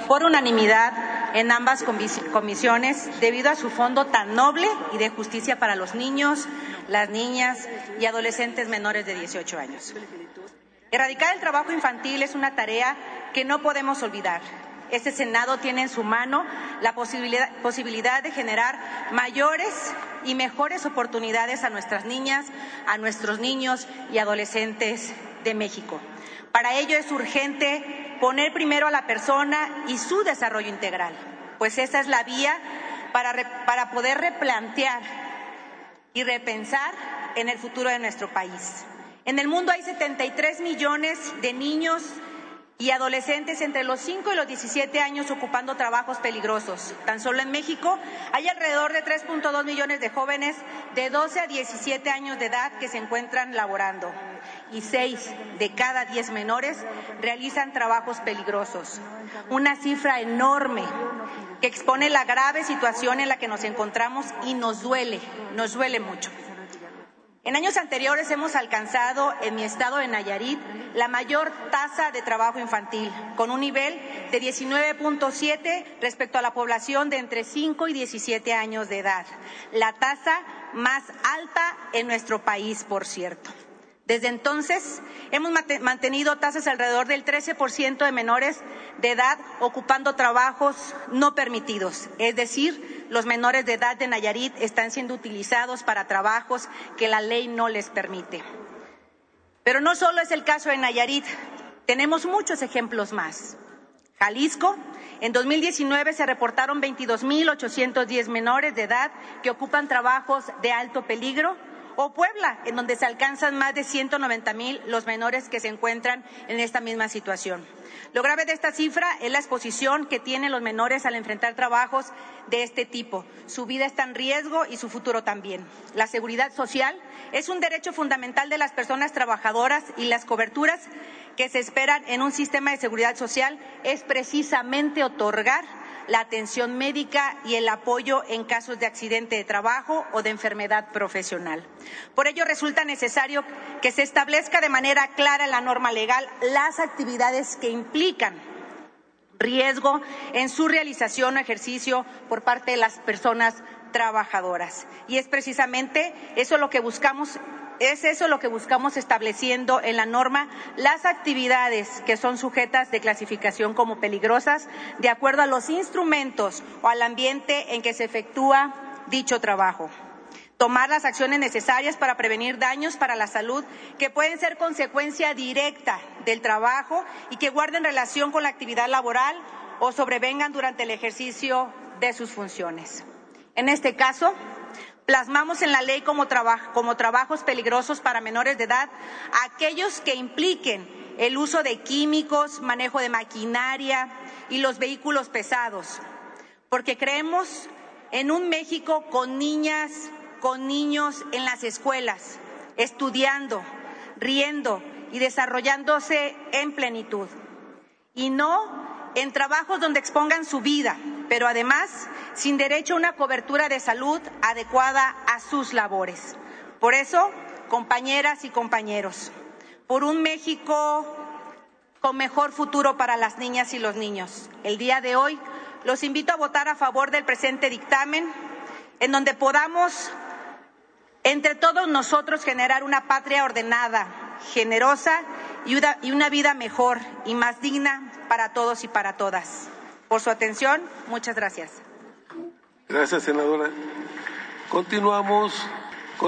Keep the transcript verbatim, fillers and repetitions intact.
por unanimidad en ambas comisiones debido a su fondo tan noble y de justicia para los niños, las niñas y adolescentes menores de dieciocho años. Erradicar el trabajo infantil es una tarea que no podemos olvidar. Este Senado tiene en su mano la posibilidad, posibilidad de generar mayores y mejores oportunidades a nuestras niñas, a nuestros niños y adolescentes de México. Para ello es urgente poner primero a la persona y su desarrollo integral, pues esa es la vía para, re, para poder replantear y repensar en el futuro de nuestro país. En el mundo hay setenta y tres millones de niños y adolescentes entre los cinco y los diecisiete años ocupando trabajos peligrosos. Tan solo en México hay alrededor de tres punto dos millones de jóvenes de doce a diecisiete años de edad que se encuentran laborando y seis de cada diez menores realizan trabajos peligrosos. Una cifra enorme que expone la grave situación en la que nos encontramos y nos duele, nos duele mucho. En años anteriores hemos alcanzado en mi estado de Nayarit la mayor tasa de trabajo infantil, con un nivel de diecinueve punto siete respecto a la población de entre cinco y diecisiete años de edad, la tasa más alta en nuestro país, por cierto. Desde entonces hemos mantenido tasas alrededor del trece por ciento de menores de edad ocupando trabajos no permitidos, es decir, los menores de edad de Nayarit están siendo utilizados para trabajos que la ley no les permite. Pero no solo es el caso de Nayarit, tenemos muchos ejemplos más. Jalisco, en dos mil diecinueve se reportaron veintidós mil ochocientos diez menores de edad que ocupan trabajos de alto peligro, o Puebla, en donde se alcanzan más de ciento noventa mil los menores que se encuentran en esta misma situación. Lo grave de esta cifra es la exposición que tienen los menores al enfrentar trabajos de este tipo. Su vida está en riesgo y su futuro también. La seguridad social es un derecho fundamental de las personas trabajadoras y las coberturas que se esperan en un sistema de seguridad social es precisamente otorgar la atención médica y el apoyo en casos de accidente de trabajo o de enfermedad profesional. Por ello, resulta necesario que se establezca de manera clara en la norma legal las actividades que implican riesgo en su realización o ejercicio por parte de las personas trabajadoras. Y es precisamente eso lo que buscamos Es eso lo que buscamos estableciendo en la norma las actividades que son sujetas de clasificación como peligrosas de acuerdo a los instrumentos o al ambiente en que se efectúa dicho trabajo. Tomar las acciones necesarias para prevenir daños para la salud que pueden ser consecuencia directa del trabajo y que guarden relación con la actividad laboral o sobrevengan durante el ejercicio de sus funciones. En este caso, plasmamos en la ley como, traba, como trabajos peligrosos para menores de edad aquellos que impliquen el uso de químicos, manejo de maquinaria y los vehículos pesados, porque creemos en un México con niñas, con niños en las escuelas, estudiando, riendo y desarrollándose en plenitud, y no en trabajos donde expongan su vida, pero además sin derecho a una cobertura de salud adecuada a sus labores. Por eso, compañeras y compañeros, por un México con mejor futuro para las niñas y los niños, el día de hoy los invito a votar a favor del presente dictamen, en donde podamos entre todos nosotros generar una patria ordenada, generosa y una, y una vida mejor y más digna para todos y para todas. Por su atención, muchas gracias. Gracias, senadora. Continuamos.